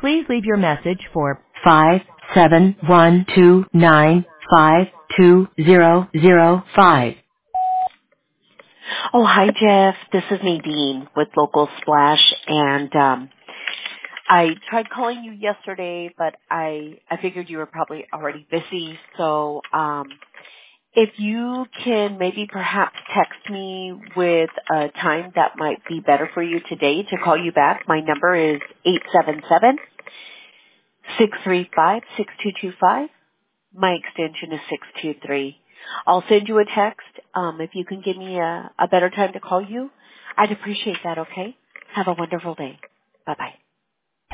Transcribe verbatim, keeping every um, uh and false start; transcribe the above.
Please leave your message for five seven one two nine five two zero zero five. Oh, hi, Jeff. This is Nadine with Local Splash, and um, I tried calling you yesterday, but I I figured you were probably already busy. So um, if you can maybe perhaps text me with a time that might be better for you today to call you back. My number is eight seven seven, six three five, six two two five. My extension is six two three. I'll send you a text. Um, if you can give me a, a better time to call you, I'd appreciate that, okay? Have a wonderful day. Bye-bye.